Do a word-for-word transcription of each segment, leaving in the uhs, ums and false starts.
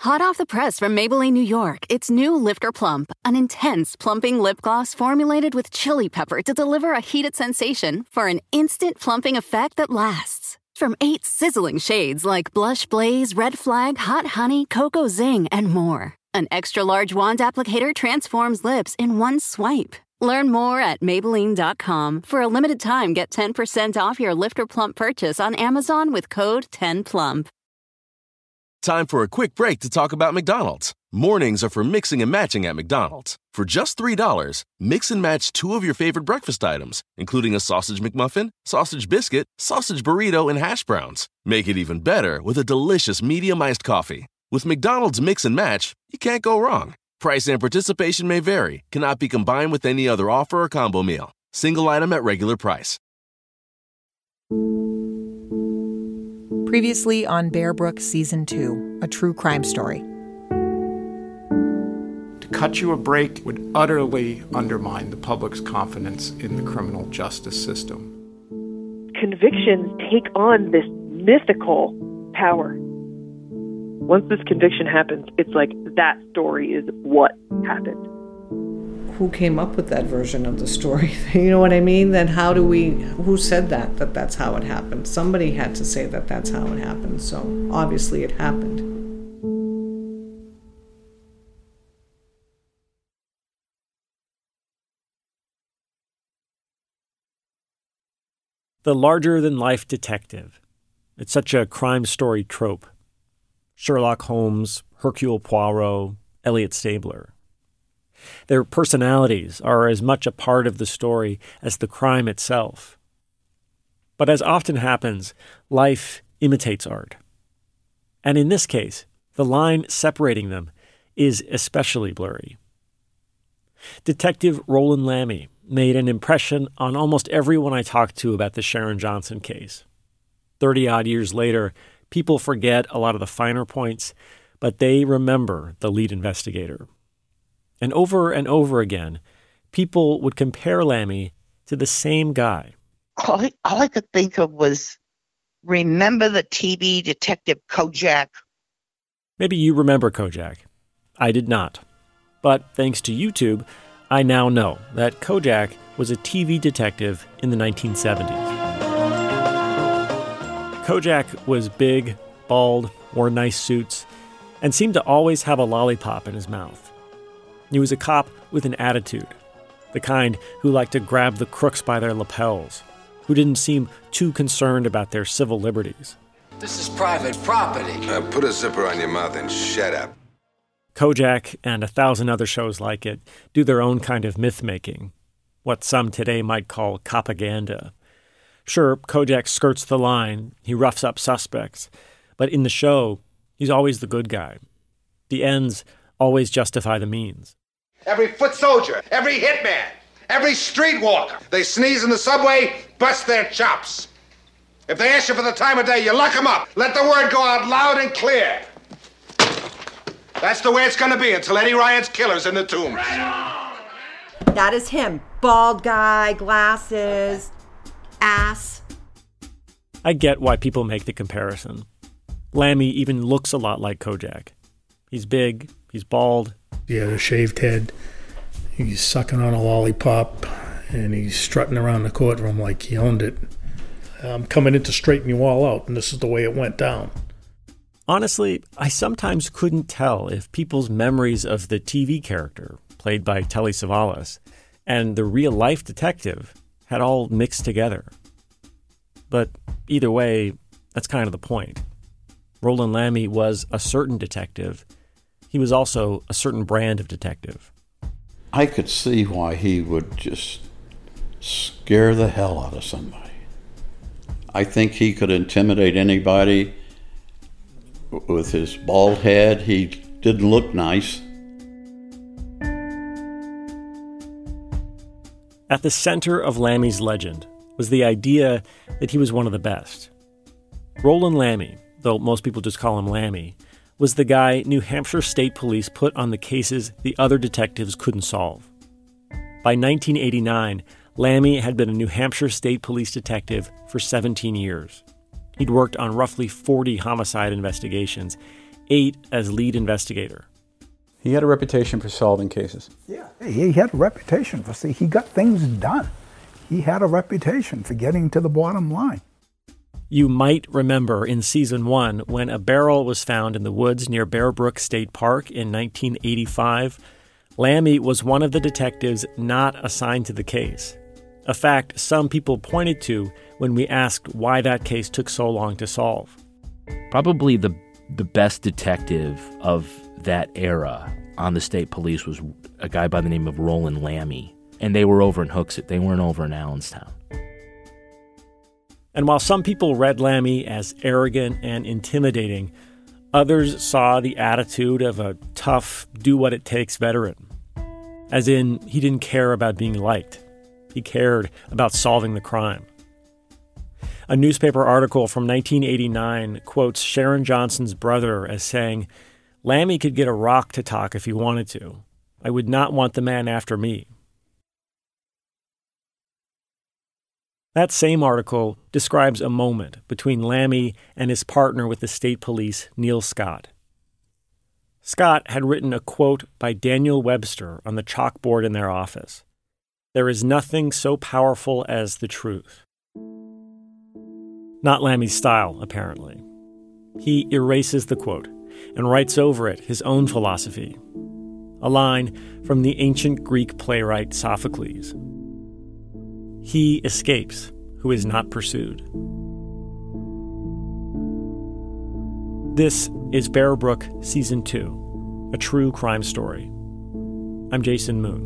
Hot off the press from Maybelline, New York, it's new Lifter Plump, an intense plumping lip gloss formulated with chili pepper to deliver a heated sensation for an instant plumping effect that lasts. From eight sizzling shades like Blush Blaze, Red Flag, Hot Honey, Cocoa Zing, and more. An extra-large wand applicator transforms lips in one swipe. Learn more at Maybelline dot com. For a limited time, get ten percent off your Lifter Plump purchase on Amazon with code ten plump. Time for a quick break to talk about McDonald's. Mornings are for mixing and matching at McDonald's. For just three dollars, mix and match two of your favorite breakfast items, including a sausage McMuffin, sausage biscuit, sausage burrito, and hash browns. Make it even better with a delicious medium iced coffee. With McDonald's Mix and Match, you can't go wrong. Price and participation may vary. Cannot be combined with any other offer or combo meal. Single item at regular price. Previously on Bear Brook Season two, a true crime story. To cut you a break would utterly undermine the public's confidence in the criminal justice system. Convictions take on this mythical power. Once this conviction happens, it's like that story is what happened. Who came up with that version of the story? You know what I mean? Then how do we, who said that, that that's how it happened? Somebody had to say that that's how it happened, so obviously it happened. The larger-than-life detective. It's such a crime story trope. Sherlock Holmes, Hercule Poirot, Elliot Stabler. Their personalities are as much a part of the story as the crime itself. But as often happens, life imitates art. And in this case, the line separating them is especially blurry. Detective Roland Lamy made an impression on almost everyone I talked to about the Sharon Johnson case. Thirty-odd years later, people forget a lot of the finer points, but they remember the lead investigator. And over and over again, people would compare Lamy to the same guy. All I, all I could think of was, remember the T V detective Kojak? Maybe you remember Kojak. I did not. But thanks to YouTube, I now know that Kojak was a T V detective in the nineteen seventies. Kojak was big, bald, wore nice suits, and seemed to always have a lollipop in his mouth. He was a cop with an attitude, the kind who liked to grab the crooks by their lapels, who didn't seem too concerned about their civil liberties. This is private property. Uh, put a zipper on your mouth and shut up. Kojak and a thousand other shows like it do their own kind of myth-making, what some today might call propaganda. Sure, Kojak skirts the line, he roughs up suspects, but in the show, he's always the good guy. The ends always justify the means. Every foot soldier, every hitman, every streetwalker, they sneeze in the subway, bust their chops. If they ask you for the time of day, you lock them up. Let the word go out loud and clear. That's the way it's going to be until Eddie Ryan's killer's in the tombs. That is him. Bald guy, glasses, ass. I get why people make the comparison. Lamy even looks a lot like Kojak. He's big, he's bald. He had a shaved head. He's sucking on a lollipop, and he's strutting around the courtroom like he owned it. I'm coming in to straighten you all out, and this is the way it went down. Honestly, I sometimes couldn't tell if people's memories of the T V character, played by Telly Savalas, and the real-life detective had all mixed together. But either way, that's kind of the point. Roland Lamy was a certain detective. He was also a certain brand of detective. I could see why he would just scare the hell out of somebody. I think he could intimidate anybody with his bald head. He didn't look nice. At the center of Lamy's legend was the idea that he was one of the best. Roland Lamy, though most people just call him Lamy, was the guy New Hampshire State Police put on the cases the other detectives couldn't solve. By nineteen eighty-nine, Lamy had been a New Hampshire State Police detective for seventeen years. He'd worked on roughly forty homicide investigations, eight as lead investigator. He had a reputation for solving cases. Yeah, he had a reputation for, see, he got things done. He had a reputation for getting to the bottom line. You might remember in season one when a barrel was found in the woods near Bear Brook State Park in nineteen eighty-five, Lammy was one of the detectives not assigned to the case. A fact some people pointed to when we asked why that case took so long to solve. Probably the the best detective of that era on the state police was a guy by the name of Roland Lammy. And they were over in Hooksett. They weren't over in Allenstown. And while some people read Lammy as arrogant and intimidating, others saw the attitude of a tough, do-what-it-takes veteran. As in, he didn't care about being liked. He cared about solving the crime. A newspaper article from nineteen eighty-nine quotes Sharon Johnson's brother as saying, "Lammy could get a rock to talk if he wanted to. I would not want the man after me." That same article describes a moment between Lammy and his partner with the state police, Neil Scott. Scott had written a quote by Daniel Webster on the chalkboard in their office. "There is nothing so powerful as the truth." Not Lammy's style, apparently. He erases the quote and writes over it his own philosophy, a line from the ancient Greek playwright Sophocles. He escapes who is not pursued. This is Bear Brook Season two, a true crime story. I'm Jason Moon.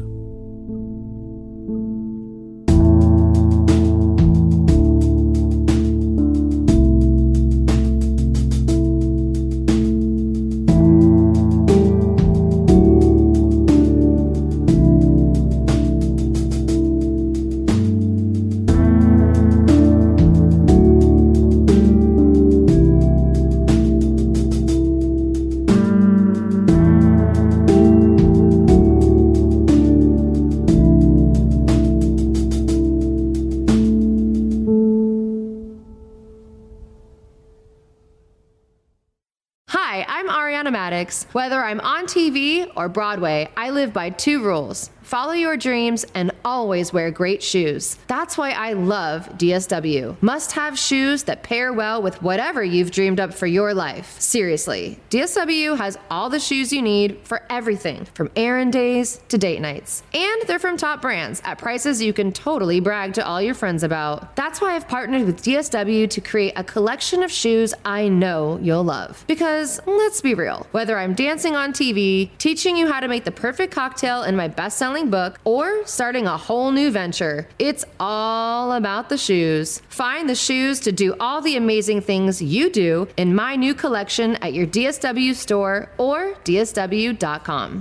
Whether I'm on T V or Broadway, I live by two rules. Follow your dreams and always wear great shoes. That's why I love D S W. Must-have shoes that pair well with whatever you've dreamed up for your life. Seriously, D S W has all the shoes you need for everything, from errand days to date nights. And they're from top brands at prices you can totally brag to all your friends about. That's why I've partnered with D S W to create a collection of shoes I know you'll love. Because, let's be real, whether I'm dancing on T V, teaching you how to make the perfect cocktail in my best-selling book, or starting a whole new venture, it's all about the shoes. Find the shoes to do all the amazing things you do in my new collection at your D S W store or D S W dot com.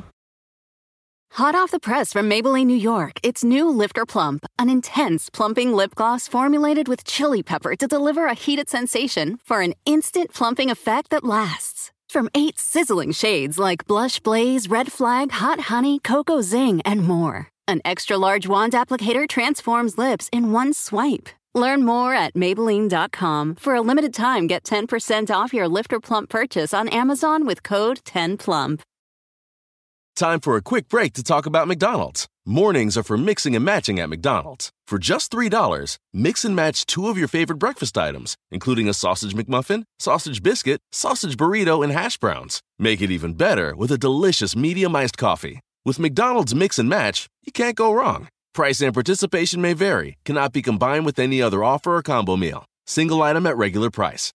Hot off the press from Maybelline, New York, it's new Lifter Plump, an intense plumping lip gloss formulated with chili pepper to deliver a heated sensation for an instant plumping effect that lasts. From eight sizzling shades like Blush Blaze, Red Flag, Hot Honey, Cocoa Zing, and more. An extra-large wand applicator transforms lips in one swipe. Learn more at Maybelline dot com. For a limited time, get ten percent off your Lifter Plump purchase on Amazon with code ten plump. Time for a quick break to talk about McDonald's. Mornings are for mixing and matching at McDonald's. For just three dollars, mix and match two of your favorite breakfast items, including a sausage McMuffin, sausage biscuit, sausage burrito, and hash browns. Make it even better with a delicious medium iced coffee. With McDonald's Mix and Match, you can't go wrong. Price and participation may vary, cannot be combined with any other offer or combo meal. Single item at regular price.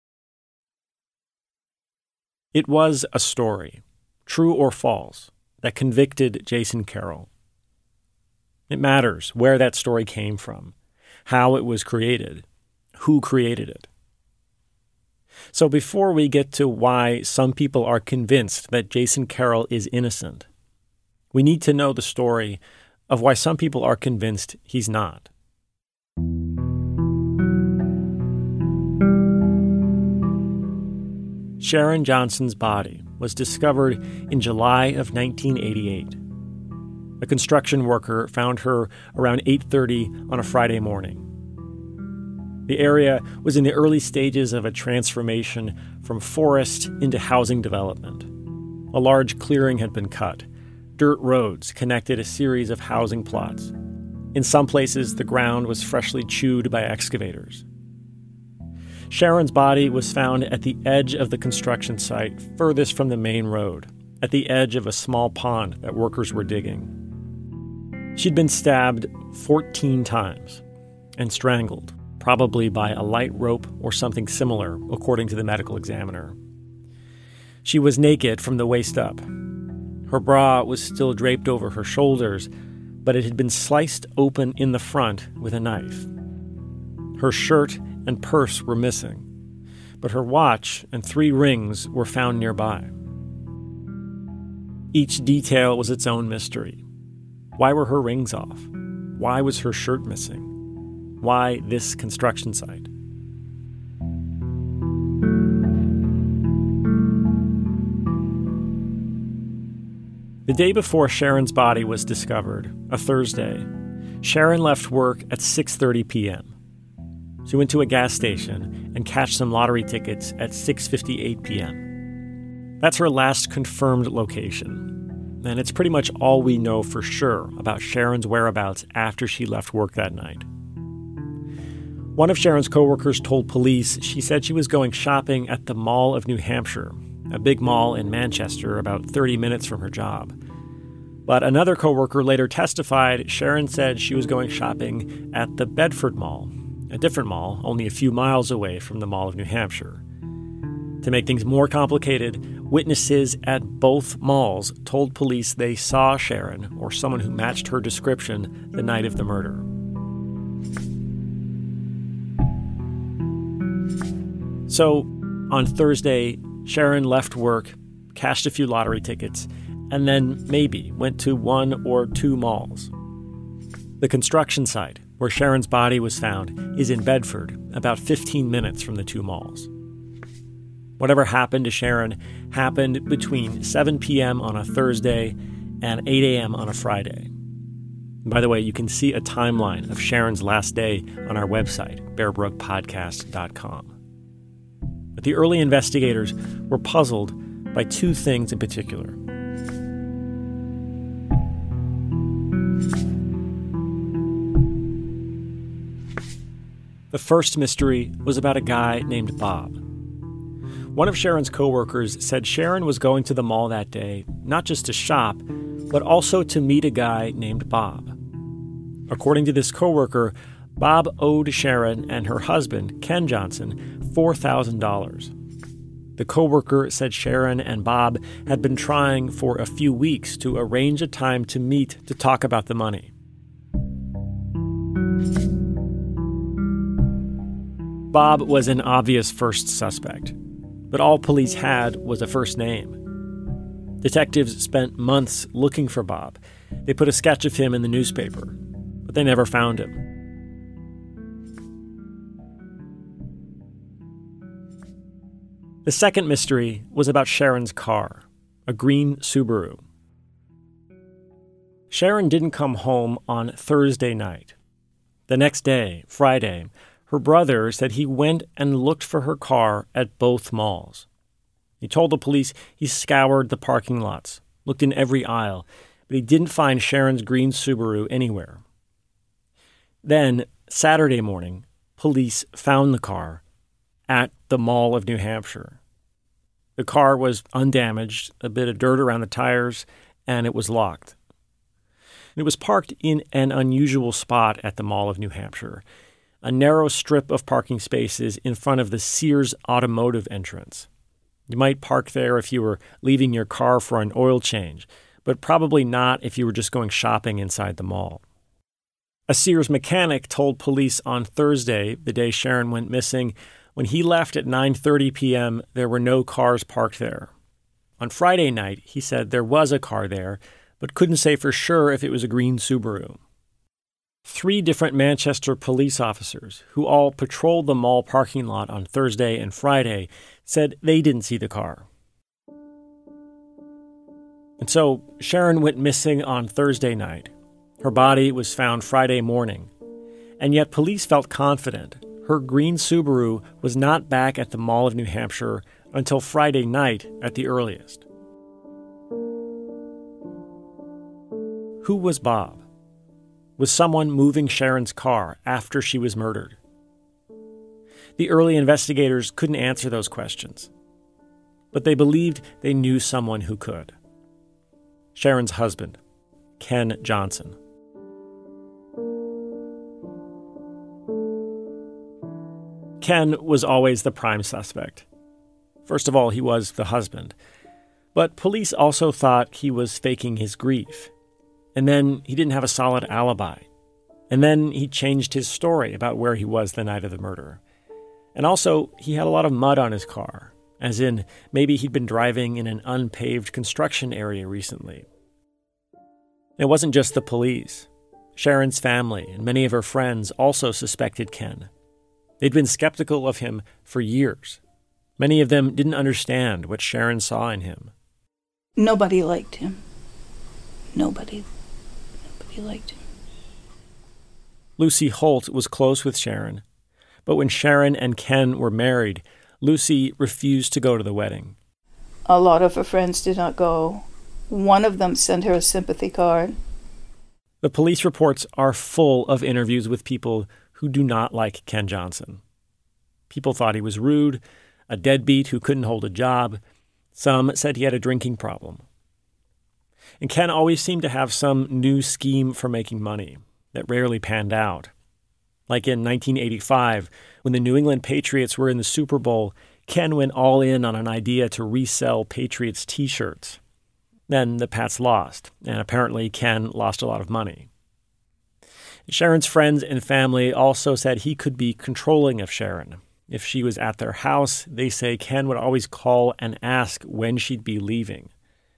It was a story, true or false, that convicted Jason Carroll. It matters where that story came from, how it was created, who created it. So before we get to why some people are convinced that Jason Carroll is innocent, we need to know the story of why some people are convinced he's not. Sharon Johnson's body was discovered in July of nineteen eighty-eight. A construction worker found her around eight thirty on a Friday morning. The area was in the early stages of a transformation from forest into housing development. A large clearing had been cut. Dirt roads connected a series of housing plots. In some places, the ground was freshly chewed by excavators. Sharon's body was found at the edge of the construction site, furthest from the main road, at the edge of a small pond that workers were digging. She'd been stabbed fourteen times and strangled, probably by a light rope or something similar, according to the medical examiner. She was naked from the waist up. Her bra was still draped over her shoulders, but it had been sliced open in the front with a knife. Her shirt and purse were missing, but her watch and three rings were found nearby. Each detail was its own mystery. Why were her rings off? Why was her shirt missing? Why this construction site? The day before Sharon's body was discovered, a Thursday, Sharon left work at six thirty p.m. She went to a gas station and cashed some lottery tickets at six fifty-eight p.m. That's her last confirmed location, and it's pretty much all we know for sure about Sharon's whereabouts after she left work that night. One of Sharon's coworkers told police she said she was going shopping at the Mall of New Hampshire, a big mall in Manchester about thirty minutes from her job. But another coworker later testified Sharon said she was going shopping at the Bedford Mall, a different mall only a few miles away from the Mall of New Hampshire. To make things more complicated, witnesses at both malls told police they saw Sharon or someone who matched her description the night of the murder. So, on Thursday, Sharon left work, cashed a few lottery tickets, and then maybe went to one or two malls. The construction site, where Sharon's body was found, is in Bedford, about fifteen minutes from the two malls. Whatever happened to Sharon happened between seven p.m. on a Thursday and eight a.m. on a Friday. And by the way, you can see a timeline of Sharon's last day on our website, bear brook podcast dot com. But the early investigators were puzzled by two things in particular. The first mystery was about a guy named Bob. One of Sharon's coworkers said Sharon was going to the mall that day, not just to shop, but also to meet a guy named Bob. According to this coworker, Bob owed Sharon and her husband, Ken Johnson, four thousand dollars. The coworker said Sharon and Bob had been trying for a few weeks to arrange a time to meet to talk about the money. Bob was an obvious first suspect, but all police had was a first name. Detectives spent months looking for Bob. They put a sketch of him in the newspaper, but they never found him. The second mystery was about Sharon's car, a green Subaru. Sharon didn't come home on Thursday night. The next day, Friday, her brother said he went and looked for her car at both malls. He told the police he scoured the parking lots, looked in every aisle, but he didn't find Sharon's green Subaru anywhere. Then, Saturday morning, police found the car at the Mall of New Hampshire. The car was undamaged, a bit of dirt around the tires, and it was locked. It was parked in an unusual spot at the Mall of New Hampshire, a narrow strip of parking spaces in front of the Sears Automotive entrance. You might park there if you were leaving your car for an oil change, but probably not if you were just going shopping inside the mall. A Sears mechanic told police on Thursday, the day Sharon went missing, when he left at nine thirty p.m., there were no cars parked there. On Friday night, he said there was a car there, but couldn't say for sure if it was a green Subaru. Three different Manchester police officers, who all patrolled the mall parking lot on Thursday and Friday, said they didn't see the car. And so Sharon went missing on Thursday night. Her body was found Friday morning. And yet police felt confident her green Subaru was not back at the Mall of New Hampshire until Friday night at the earliest. Who was Bob? Was someone moving Sharon's car after she was murdered? The early investigators couldn't answer those questions, but they believed they knew someone who could. Sharon's husband, Ken Johnson. Ken was always the prime suspect. First of all, he was the husband, but police also thought he was faking his grief. And then he didn't have a solid alibi. And then he changed his story about where he was the night of the murder. And also, he had a lot of mud on his car, as in maybe he'd been driving in an unpaved construction area recently. It wasn't just the police. Sharon's family and many of her friends also suspected Ken. They'd been skeptical of him for years. Many of them didn't understand what Sharon saw in him. Nobody liked him. Nobody. Nobody liked him. Lucy Holt was close with Sharon, but when Sharon and Ken were married, Lucy refused to go to the wedding. A lot of her friends did not go. One of them sent her a sympathy card. The police reports are full of interviews with people who do not like Ken Johnson. People thought he was rude, a deadbeat who couldn't hold a job. Some said he had a drinking problem. And Ken always seemed to have some new scheme for making money that rarely panned out. Like in nineteen eighty-five, when the New England Patriots were in the Super Bowl, Ken went all in on an idea to resell Patriots t-shirts. Then the Pats lost, and apparently Ken lost a lot of money. Sharon's friends and family also said he could be controlling of Sharon. If she was at their house, they say Ken would always call and ask when she'd be leaving.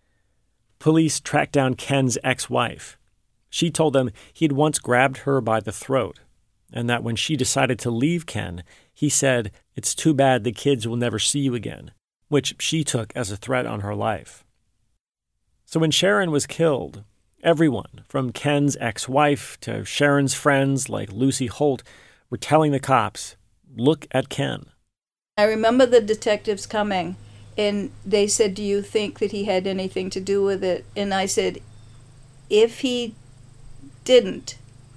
Police tracked down Ken's ex-wife. She told them he'd once grabbed her by the throat, and that when she decided to leave Ken, he said, "It's too bad the kids will never see you again," which she took as a threat on her life. So when Sharon was killed, everyone, from Ken's ex-wife to Sharon's friends like Lucy Holt, were telling the cops, "Look at Ken." I remember the detectives coming, and they said, "Do you think that he had anything to do with it?" And I said, if he didn't,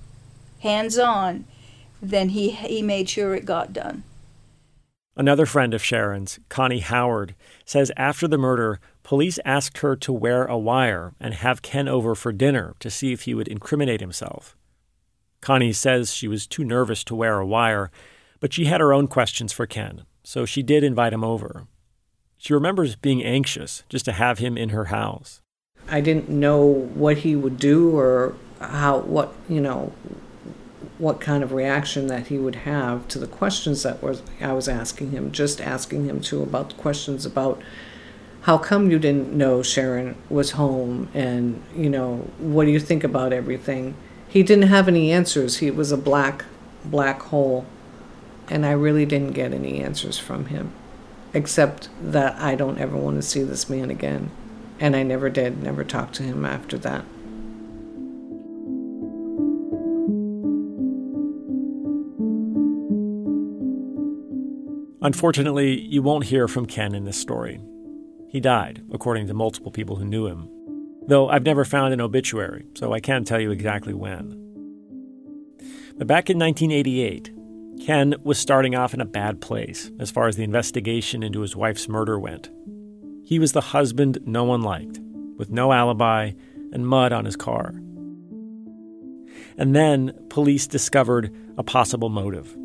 hands on, then he he made sure it got done. Another friend of Sharon's, Connie Howard, says after the murder, police asked her to wear a wire and have Ken over for dinner to see if he would incriminate himself. Connie says she was too nervous to wear a wire, but she had her own questions for Ken, so she did invite him over. She remembers being anxious just to have him in her house. I didn't know what he would do or how, what, you know, what kind of reaction that he would have to the questions that was I was asking him, just asking him too about the questions about how come you didn't know Sharon was home, and, you know, what do you think about everything? He didn't have any answers. He was a black, black hole, and I really didn't get any answers from him, except that I don't ever want to see this man again. And I never did, never talked to him after that. Unfortunately, you won't hear from Ken in this story. He died, according to multiple people who knew him. Though I've never found an obituary, so I can't tell you exactly when. But back in nineteen eighty-eight, Ken was starting off in a bad place as far as the investigation into his wife's murder went. He was the husband no one liked, with no alibi and mud on his car. And then police discovered a possible motive.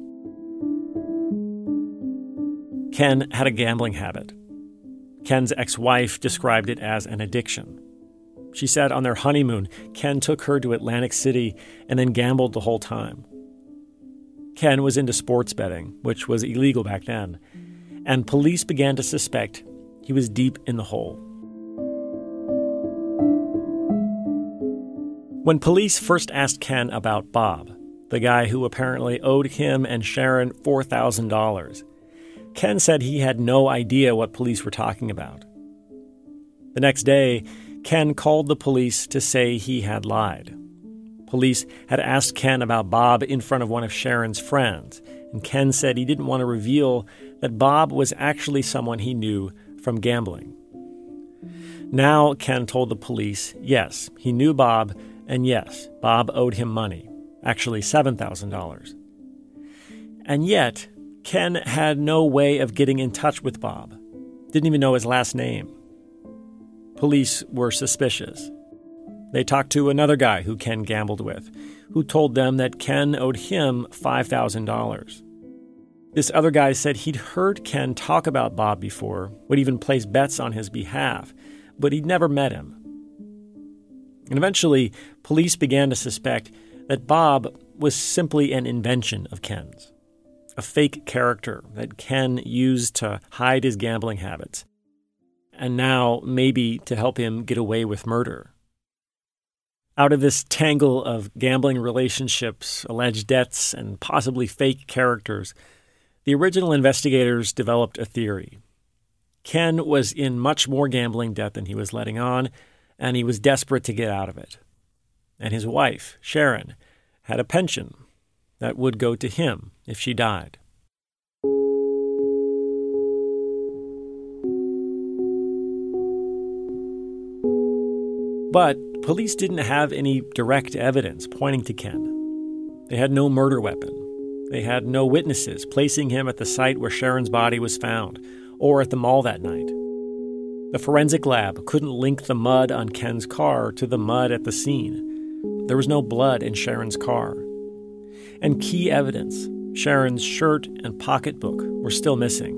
Ken had a gambling habit. Ken's ex-wife described it as an addiction. She said on their honeymoon, Ken took her to Atlantic City and then gambled the whole time. Ken was into sports betting, which was illegal back then, and police began to suspect he was deep in the hole. When police first asked Ken about Bob, the guy who apparently owed him and Sharon four thousand dollars, Ken said he had no idea what police were talking about. The next day, Ken called the police to say he had lied. Police had asked Ken about Bob in front of one of Sharon's friends, and Ken said he didn't want to reveal that Bob was actually someone he knew from gambling. Now Ken told the police, yes, he knew Bob, and yes, Bob owed him money, actually seven thousand dollars. And yet, Ken had no way of getting in touch with Bob, didn't even know his last name. Police were suspicious. They talked to another guy who Ken gambled with, who told them that Ken owed him five thousand dollars. This other guy said he'd heard Ken talk about Bob before, would even place bets on his behalf, but he'd never met him. And eventually, police began to suspect that Bob was simply an invention of Ken's, a fake character that Ken used to hide his gambling habits, and now maybe to help him get away with murder. Out of this tangle of gambling relationships, alleged debts, and possibly fake characters, the original investigators developed a theory. Ken was in much more gambling debt than he was letting on, and he was desperate to get out of it. And his wife, Sharon, had a pension that would go to him if she died. But police didn't have any direct evidence pointing to Ken. They had no murder weapon. They had no witnesses placing him at the site where Sharon's body was found, or at the mall that night. The forensic lab couldn't link the mud on Ken's car to the mud at the scene. There was no blood in Sharon's car. And key evidence, Sharon's shirt and pocketbook, were still missing.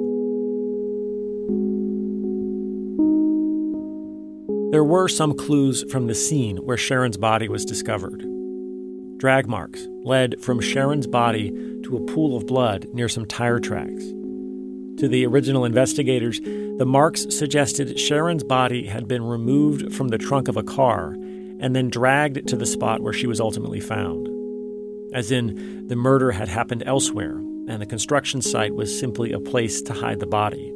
There were some clues from the scene where Sharon's body was discovered. Drag marks led from Sharon's body to a pool of blood near some tire tracks. To the original investigators, the marks suggested Sharon's body had been removed from the trunk of a car and then dragged to the spot where she was ultimately found. As in, the murder had happened elsewhere, and the construction site was simply a place to hide the body.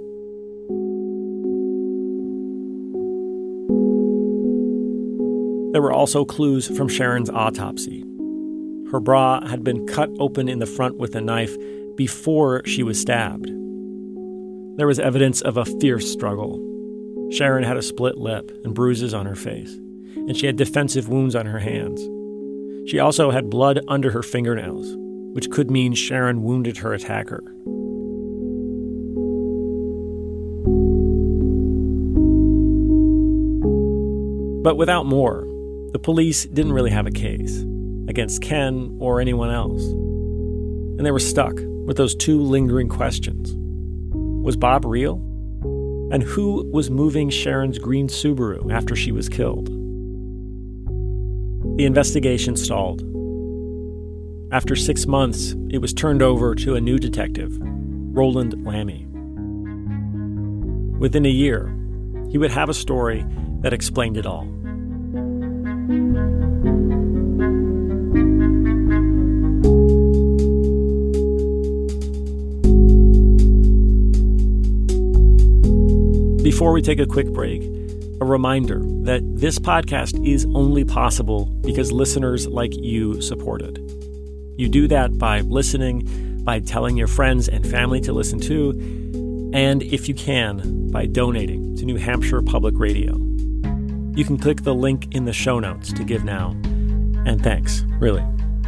There were also clues from Sharon's autopsy. Her bra had been cut open in the front with a knife before she was stabbed. There was evidence of a fierce struggle. Sharon had a split lip and bruises on her face, and she had defensive wounds on her hands. She also had blood under her fingernails, which could mean Sharon wounded her attacker. But without more, the police didn't really have a case against Ken or anyone else. And they were stuck with those two lingering questions. Was Bob real? And who was moving Sharon's green Subaru after she was killed? The investigation stalled. After six months, it was turned over to a new detective, Roland Lammy. Within a year, he would have a story that explained it all. Before we take a quick break, a reminder that this podcast is only possible because listeners like you support it. You do that by listening, by telling your friends and family to listen to, and if you can, by donating to New Hampshire Public Radio. You can click the link in the show notes to give now. And thanks, really.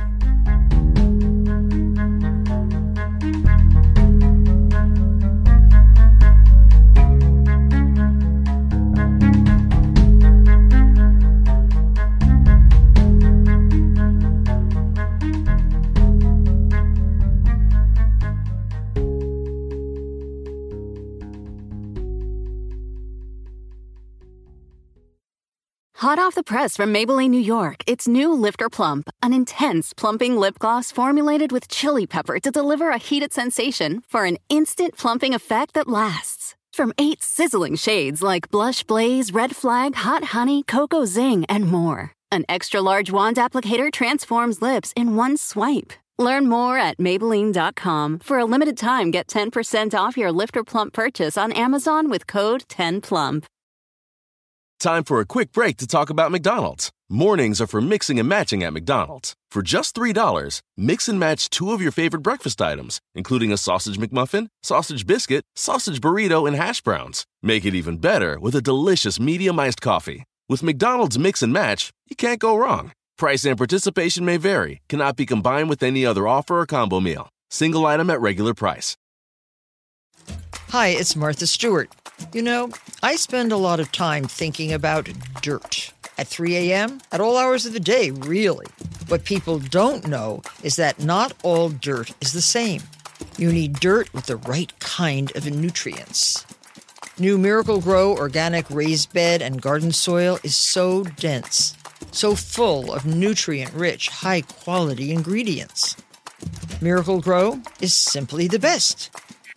Hot off the press from Maybelline, New York, it's new Lifter Plump, an intense plumping lip gloss formulated with chili pepper to deliver a heated sensation for an instant plumping effect that lasts. From eight sizzling shades like Blush Blaze, Red Flag, Hot Honey, Cocoa Zing, and more. An extra-large wand applicator transforms lips in one swipe. Learn more at Maybelline dot com. For a limited time, get ten percent off your Lifter Plump purchase on Amazon with code ten plump. Time for a quick break to talk about McDonald's. Mornings are for mixing and matching at McDonald's. For just three dollars, mix and match two of your favorite breakfast items, including a sausage McMuffin, sausage biscuit, sausage burrito, and hash browns. Make it even better with a delicious medium iced coffee. With McDonald's Mix and Match, you can't go wrong. Price and participation may vary, cannot be combined with any other offer or combo meal. Single item at regular price. Hi, it's Martha Stewart. You know, I spend a lot of time thinking about dirt. At three a.m., at all hours of the day, really. What people don't know is that not all dirt is the same. You need dirt with the right kind of nutrients. New Miracle-Gro organic raised bed and garden soil is so dense, so full of nutrient-rich, high-quality ingredients. Miracle-Gro is simply the best.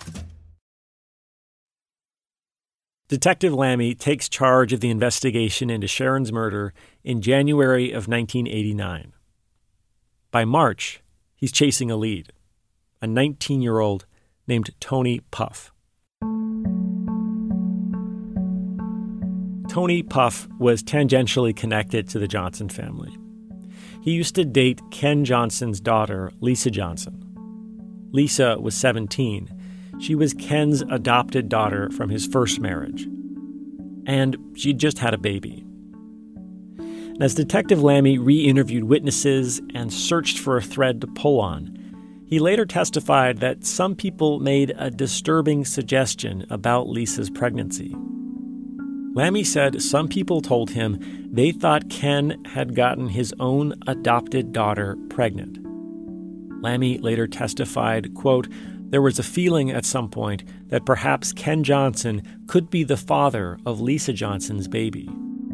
Detective Lamy takes charge of the investigation into Sharon's murder in January of nineteen eighty-nine. By March, he's chasing a lead, a nineteen-year-old named Tony Puff. Tony Puff was tangentially connected to the Johnson family. He used to date Ken Johnson's daughter, Lisa Johnson. Lisa was seventeen. She was Ken's adopted daughter from his first marriage. And she'd just had a baby. And as Detective Lamy re-interviewed witnesses and searched for a thread to pull on, he later testified that some people made a disturbing suggestion about Lisa's pregnancy. Lamy said some people told him they thought Ken had gotten his own adopted daughter pregnant. Lamy later testified, quote, "There was a feeling at some point that perhaps Ken Johnson could be the father of Lisa Johnson's baby."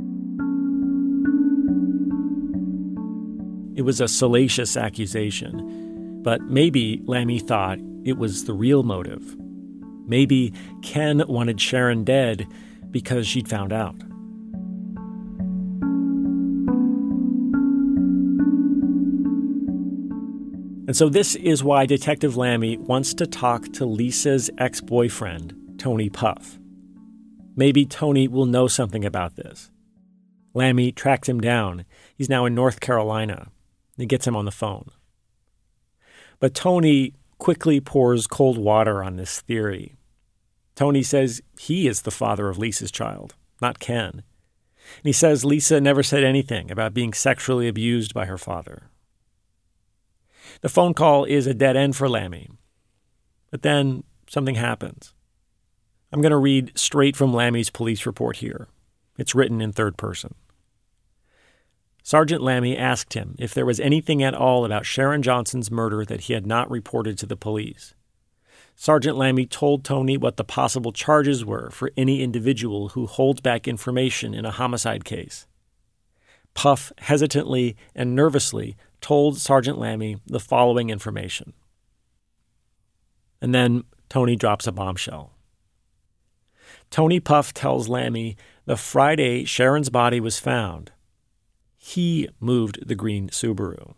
It was a salacious accusation, but maybe Lamy thought it was the real motive. Maybe Ken wanted Sharon dead because she'd found out. And so this is why Detective Lamy wants to talk to Lisa's ex-boyfriend, Tony Puff. Maybe Tony will know something about this. Lamy tracks him down. He's now in North Carolina. He gets him on the phone. But Tony quickly pours cold water on this theory. Tony says he is the father of Lisa's child, not Ken. And he says Lisa never said anything about being sexually abused by her father. The phone call is a dead end for Lamy. But then something happens. I'm going to read straight from Lamy's police report here. It's written in third person. Sergeant Lamy asked him if there was anything at all about Sharon Johnson's murder that he had not reported to the police. Sergeant Lamy told Tony what the possible charges were for any individual who holds back information in a homicide case. Puff hesitantly and nervously told Sergeant Lamy the following information. And then Tony drops a bombshell. Tony Puff tells Lamy the Friday Sharon's body was found, he moved the green Subaru.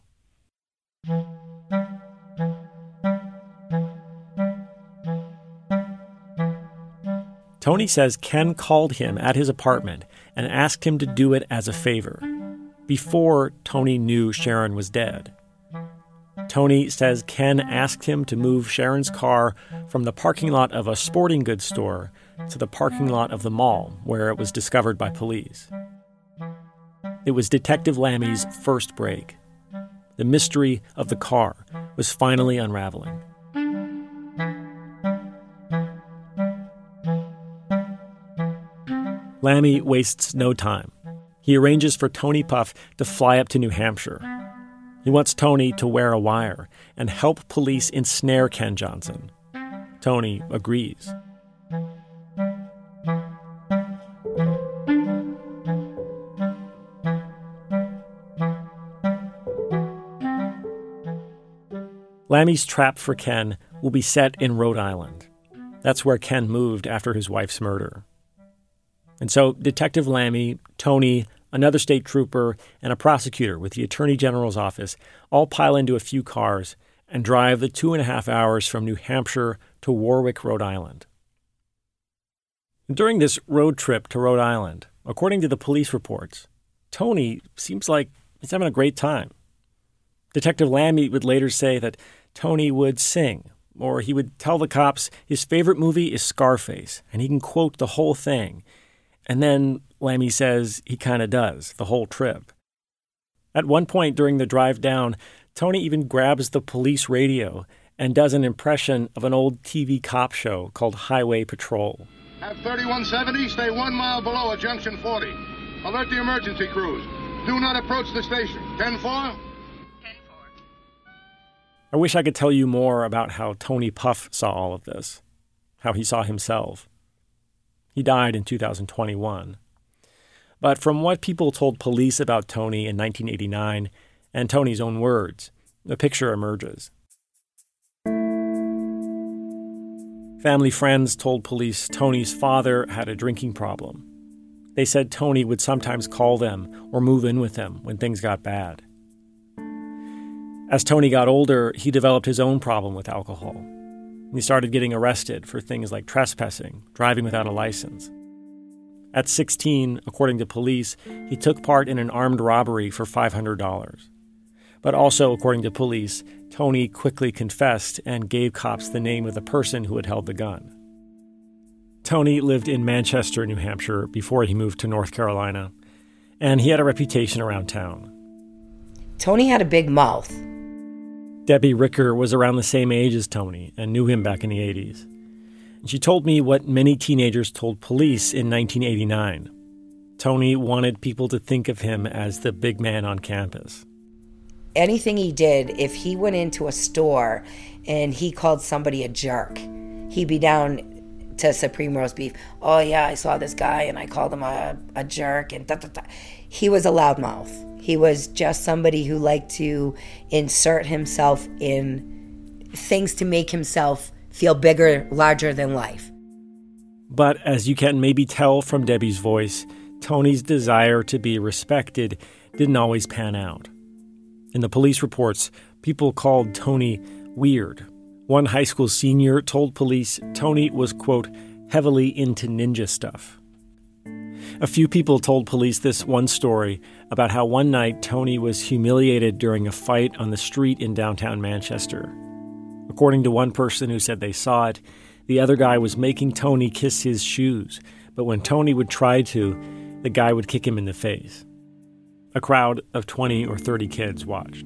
Tony says Ken called him at his apartment and asked him to do it as a favor, before Tony knew Sharon was dead. Tony says Ken asked him to move Sharon's car from the parking lot of a sporting goods store to the parking lot of the mall, where it was discovered by police. It was Detective Lamy's first break. The mystery of the car was finally unraveling. Lamy wastes no time. He arranges for Tony Puff to fly up to New Hampshire. He wants Tony to wear a wire and help police ensnare Ken Johnson. Tony agrees. Lamy's trap for Ken will be set in Rhode Island. That's where Ken moved after his wife's murder. And so Detective Lamy, Tony, another state trooper, and a prosecutor with the Attorney General's office all pile into a few cars and drive the two and a half hours from New Hampshire to Warwick, Rhode Island. And during this road trip to Rhode Island, according to the police reports, Tony seems like he's having a great time. Detective Lammy would later say that Tony would sing, or he would tell the cops his favorite movie is Scarface, and he can quote the whole thing. And then Lammy says he kind of does, the whole trip. At one point during the drive down, Tony even grabs the police radio and does an impression of an old T V cop show called Highway Patrol. At thirty-one seventy, stay one mile below at junction forty. Alert the emergency crews. Do not approach the station. ten four? I wish I could tell you more about how Tony Puff saw all of this, how he saw himself. He died in two thousand twenty-one. But from what people told police about Tony in nineteen eighty-nine, and Tony's own words, a picture emerges. Family friends told police Tony's father had a drinking problem. They said Tony would sometimes call them or move in with them when things got bad. As Tony got older, he developed his own problem with alcohol. He started getting arrested for things like trespassing, driving without a license. At sixteen, according to police, he took part in an armed robbery for five hundred dollars. But also, according to police, Tony quickly confessed and gave cops the name of the person who had held the gun. Tony lived in Manchester, New Hampshire, before he moved to North Carolina, and he had a reputation around town. Tony had a big mouth. Debbie Ricker was around the same age as Tony and knew him back in the eighties. And she told me what many teenagers told police in nineteen eighty-nine. Tony wanted people to think of him as the big man on campus. Anything he did, if he went into a store and he called somebody a jerk, he'd be down to Supreme Roast Beef. Oh, yeah, I saw this guy and I called him a, a jerk. And da, da, da. He was a loudmouth. He was just somebody who liked to insert himself in things to make himself feel bigger, larger than life. But as you can maybe tell from Debbie's voice, Tony's desire to be respected didn't always pan out. In the police reports, people called Tony weird. One high school senior told police Tony was, quote, heavily into ninja stuff. A few people told police this one story about how one night Tony was humiliated during a fight on the street in downtown Manchester. According to one person who said they saw it, the other guy was making Tony kiss his shoes, but when Tony would try to, the guy would kick him in the face. A crowd of twenty or thirty kids watched.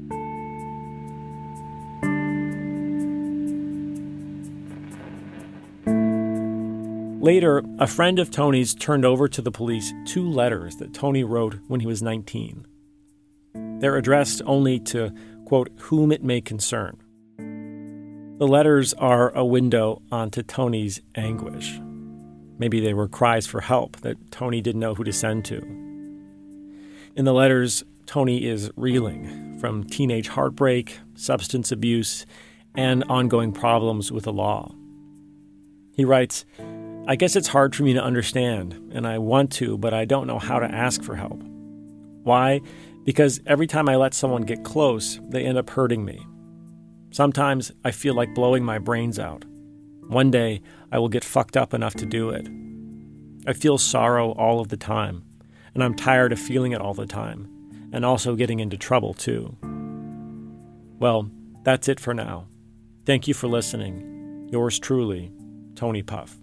Later, a friend of Tony's turned over to the police two letters that Tony wrote when he was nineteen. They're addressed only to, quote, whom it may concern. The letters are a window onto Tony's anguish. Maybe they were cries for help that Tony didn't know who to send to. In the letters, Tony is reeling from teenage heartbreak, substance abuse, and ongoing problems with the law. He writes, I guess it's hard for me to understand, and I want to, but I don't know how to ask for help. Why? Because every time I let someone get close, they end up hurting me. Sometimes I feel like blowing my brains out. One day, I will get fucked up enough to do it. I feel sorrow all of the time, and I'm tired of feeling it all the time, and also getting into trouble, too. Well, that's it for now. Thank you for listening. Yours truly, Tony Puff.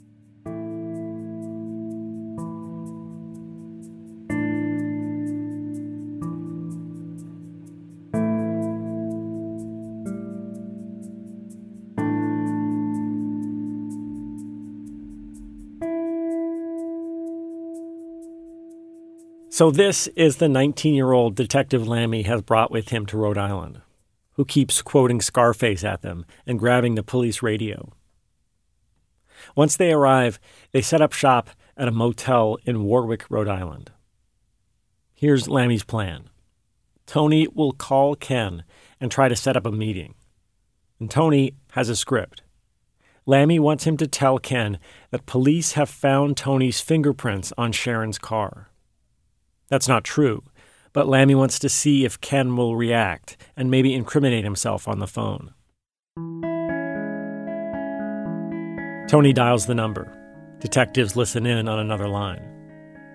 So this is the nineteen-year-old Detective Lammy has brought with him to Rhode Island, who keeps quoting Scarface at them and grabbing the police radio. Once they arrive, they set up shop at a motel in Warwick, Rhode Island. Here's Lammy's plan. Tony will call Ken and try to set up a meeting. And Tony has a script. Lammy wants him to tell Ken that police have found Tony's fingerprints on Sharon's car. That's not true, but Lammy wants to see if Ken will react and maybe incriminate himself on the phone. Tony dials the number. Detectives listen in on another line.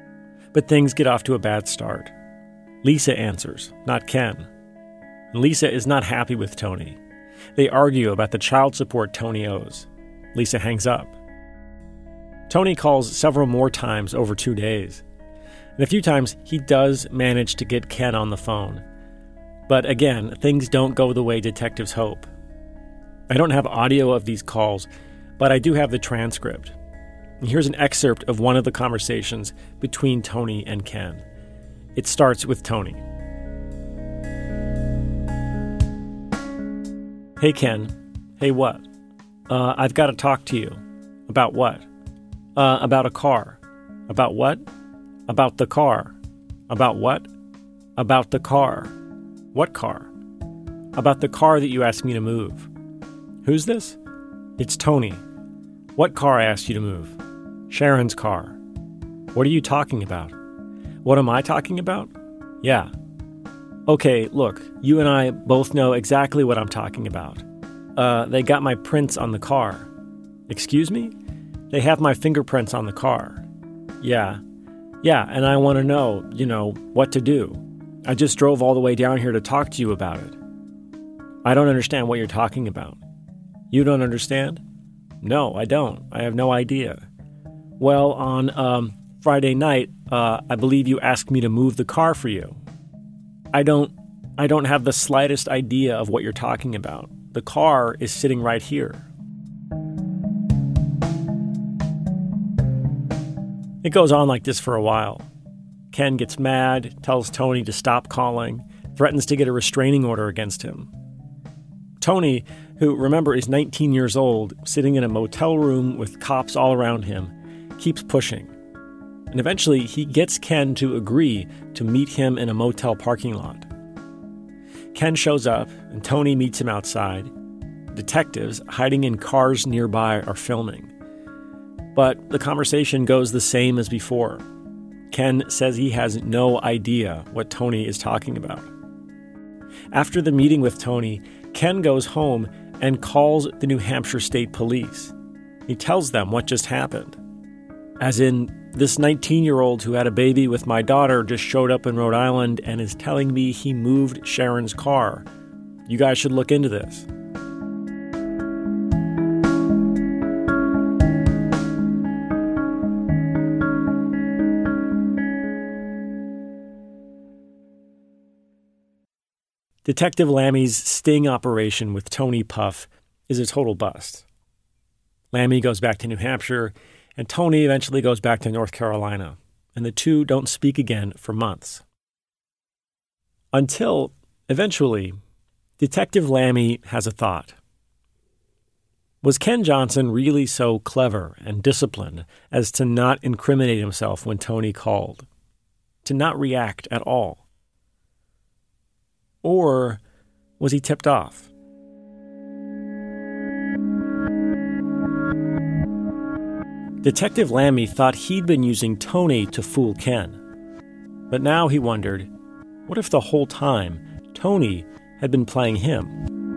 But things get off to a bad start. Lisa answers, not Ken. And Lisa is not happy with Tony. They argue about the child support Tony owes. Lisa hangs up. Tony calls several more times over two days. And a few times he does manage to get Ken on the phone. But again, things don't go the way detectives hope. I don't have audio of these calls, but I do have the transcript. And here's an excerpt of one of the conversations between Tony and Ken. It starts with Tony. Hey, Ken. Hey, what? Uh, I've got to talk to you. About what? Uh, about a car. About what? About the car. About what? About the car. What car? About the car that you asked me to move. Who's this? It's Tony. What car I asked you to move? Sharon's car. What are you talking about? What am I talking about? Yeah. Okay, look, you and I both know exactly what I'm talking about. Uh, they got my prints on the car. Excuse me? They have my fingerprints on the car. Yeah. Yeah, and I want to know, you know, what to do. I just drove all the way down here to talk to you about it. I don't understand what you're talking about. You don't understand? No, I don't. I have no idea. Well, on um, Friday night, uh, I believe you asked me to move the car for you. I don't, I don't have the slightest idea of what you're talking about. The car is sitting right here. It goes on like this for a while. Ken gets mad, tells Tony to stop calling, threatens to get a restraining order against him. Tony, who, remember, is nineteen years old, sitting in a motel room with cops all around him, keeps pushing. And eventually, he gets Ken to agree to meet him in a motel parking lot. Ken shows up, and Tony meets him outside. Detectives hiding in cars nearby are filming. But the conversation goes the same as before. Ken says he has no idea what Tony is talking about. After the meeting with Tony, Ken goes home and calls the New Hampshire State Police. He tells them what just happened. As in, this nineteen-year-old who had a baby with my daughter just showed up in Rhode Island and is telling me he moved Sharon's car. You guys should look into this. Detective Lammy's sting operation with Tony Puff is a total bust. Lammy goes back to New Hampshire, and Tony eventually goes back to North Carolina, and the two don't speak again for months. Until, eventually, Detective Lammy has a thought. Was Ken Johnson really so clever and disciplined as to not incriminate himself when Tony called? To not react at all? Or was he tipped off? Detective Lammy thought he'd been using Tony to fool Ken. But now he wondered, what if the whole time Tony had been playing him?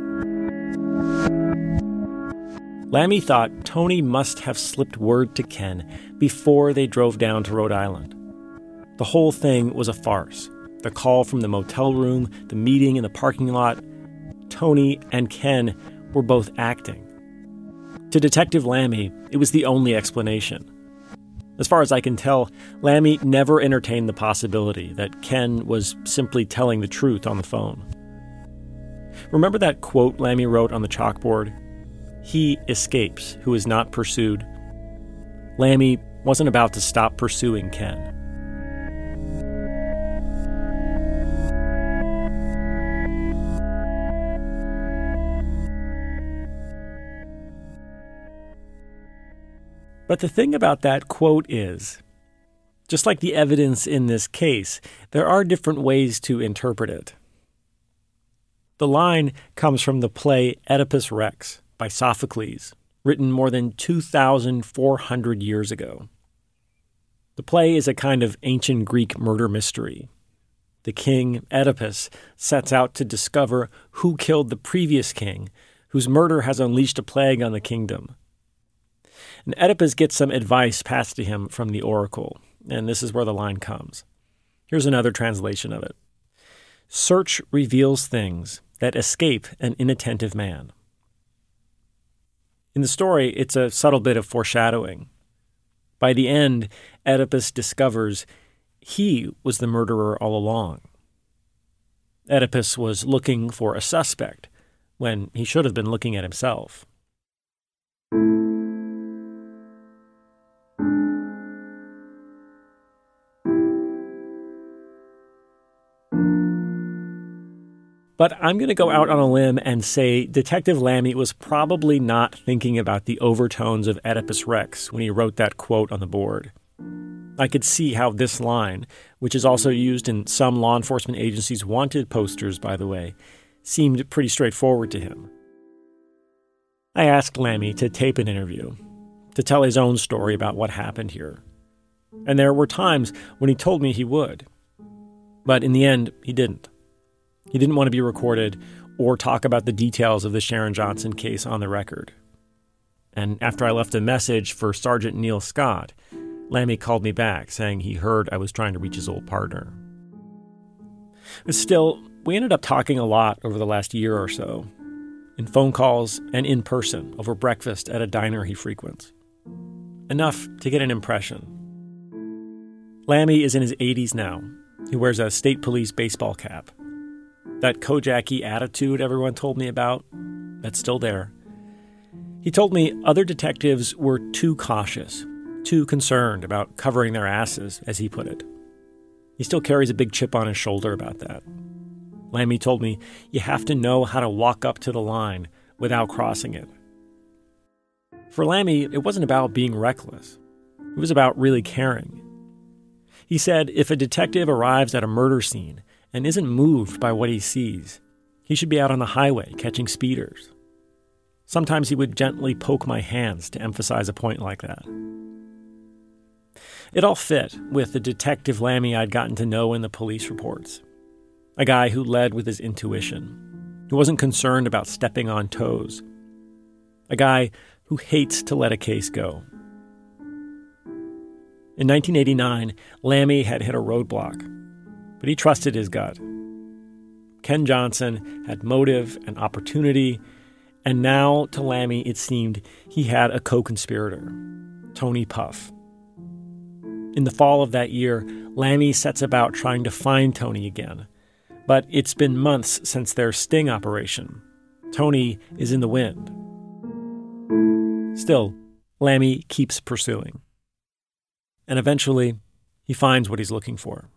Lammy thought Tony must have slipped word to Ken before they drove down to Rhode Island. The whole thing was a farce. The call from the motel room, the meeting in the parking lot. Tony and Ken were both acting. To Detective Lammy, it was the only explanation. As far as I can tell, Lammy never entertained the possibility that Ken was simply telling the truth on the phone. Remember that quote Lammy wrote on the chalkboard? He escapes who is not pursued. Lammy wasn't about to stop pursuing Ken. But the thing about that quote is, just like the evidence in this case, there are different ways to interpret it. The line comes from the play Oedipus Rex by Sophocles, written more than two thousand four hundred years ago. The play is a kind of ancient Greek murder mystery. The king, Oedipus, sets out to discover who killed the previous king, whose murder has unleashed a plague on the kingdom. And Oedipus gets some advice passed to him from the oracle. and this is where the line comes. Here's another translation of it. Search reveals things that escape an inattentive man. In the story, it's a subtle bit of foreshadowing. By the end, Oedipus discovers he was the murderer all along. Oedipus was looking for a suspect when he should have been looking at himself. But I'm going to go out on a limb and say Detective Lamy was probably not thinking about the overtones of Oedipus Rex when he wrote that quote on the board. I could see how this line, which is also used in some law enforcement agencies' wanted posters, by the way, seemed pretty straightforward to him. I asked Lamy to tape an interview, to tell his own story about what happened here. And there were times when he told me he would. But in the end, he didn't. He didn't want to be recorded or talk about the details of the Sharon Johnson case on the record. And after I left a message for Sergeant Neil Scott, Lamy called me back saying he heard I was trying to reach his old partner. But still, we ended up talking a lot over the last year or so, in phone calls and in person over breakfast at a diner he frequents. Enough to get an impression. Lamy is in his eighties now. He wears a state police baseball cap. That Kojak-y attitude everyone told me about, that's still there. He told me other detectives were too cautious, too concerned about covering their asses, as he put it. He still carries a big chip on his shoulder about that. Lamy told me you have to know how to walk up to the line without crossing it. For Lamy, it wasn't about being reckless. It was about really caring. He said if a detective arrives at a murder scene and isn't moved by what he sees, he should be out on the highway catching speeders. Sometimes he would gently poke my hands to emphasize a point like that. It all fit with the Detective Lamy I'd gotten to know in the police reports. A guy who led with his intuition, who wasn't concerned about stepping on toes. A guy who hates to let a case go. In nineteen eighty-nine, Lamy had hit a roadblock, but he trusted his gut. Ken Johnson had motive and opportunity, and now to Lamy it seemed he had a co-conspirator, Tony Puff. In the fall of that year, Lamy sets about trying to find Tony again, but it's been months since their sting operation. Tony is in the wind. Still, Lamy keeps pursuing. And eventually, he finds what he's looking for.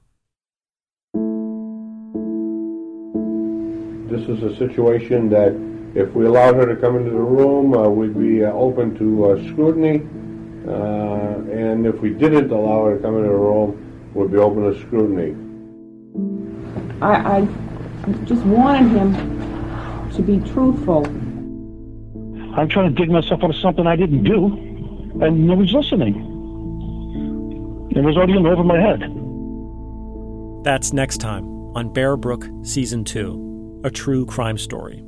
This is a situation that if we allowed her to come into the room, uh, we'd be uh, open to uh, scrutiny. Uh, and if we didn't allow her to come into the room, we'd be open to scrutiny. I, I just wanted him to be truthful. I'm trying to dig myself out of something I didn't do, and nobody's listening. It was already in over my head. That's next time on Bear Brook Season two, a true crime story.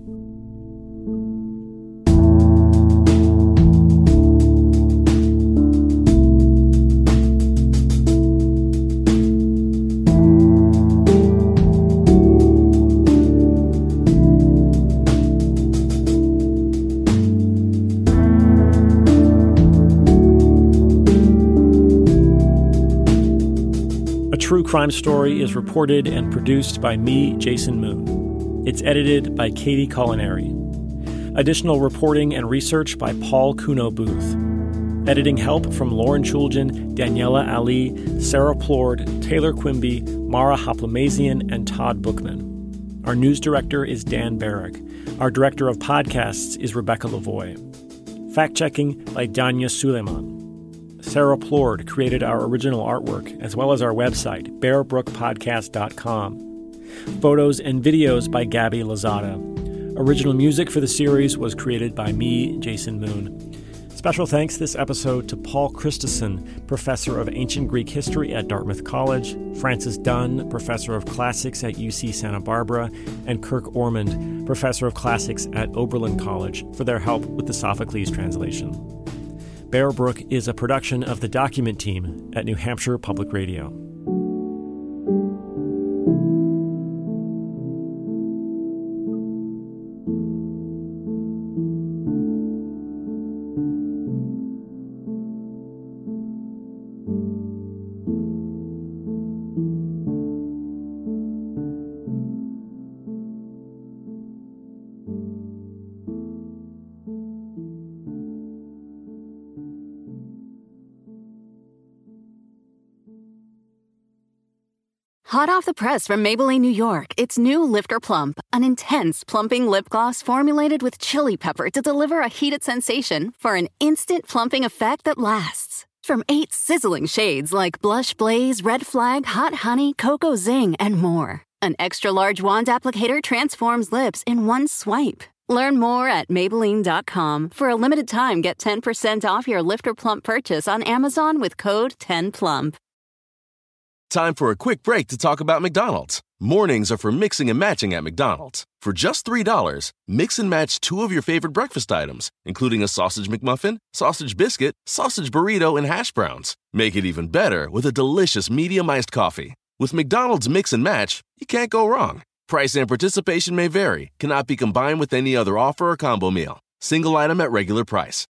True Crime Story is reported and produced by me, Jason Moon. It's edited by Katie Culinary. Additional reporting and research by Paul Kuno Booth. Editing help from Lauren Chulgin, Daniela Ali, Sarah Plord, Taylor Quimby, Mara Hoplamazian, and Todd Bookman. Our news director is Dan Barrick. Our director of podcasts is Rebecca Lavoie. Fact-checking by Danya Suleiman. Sarah Plord created our original artwork, as well as our website, bear brook podcast dot com. Photos and videos by Gabby Lazada. Original music for the series was created by me, Jason Moon. Special thanks this episode to Paul Christensen, professor of ancient Greek history at Dartmouth College, Francis Dunn, professor of classics at U C Santa Barbara, and Kirk Ormond, professor of classics at Oberlin College, for their help with the Sophocles translation. Bear Brook is a production of the Document Team at New Hampshire Public Radio. Hot off the press from Maybelline, New York, it's new Lifter Plump, an intense plumping lip gloss formulated with chili pepper to deliver a heated sensation for an instant plumping effect that lasts. From eight sizzling shades like Blush Blaze, Red Flag, Hot Honey, Cocoa Zing, and more. An extra-large wand applicator transforms lips in one swipe. Learn more at Maybelline dot com. For a limited time, get ten percent off your Lifter Plump purchase on Amazon with code ten plump. Time for a quick break to talk about McDonald's. Mornings are for mixing and matching at McDonald's. For just three dollars, mix and match two of your favorite breakfast items, including a sausage McMuffin, sausage biscuit, sausage burrito, and hash browns. Make it even better with a delicious medium iced coffee. With McDonald's Mix and Match, you can't go wrong. Price and participation may vary, cannot be combined with any other offer or combo meal. Single item at regular price.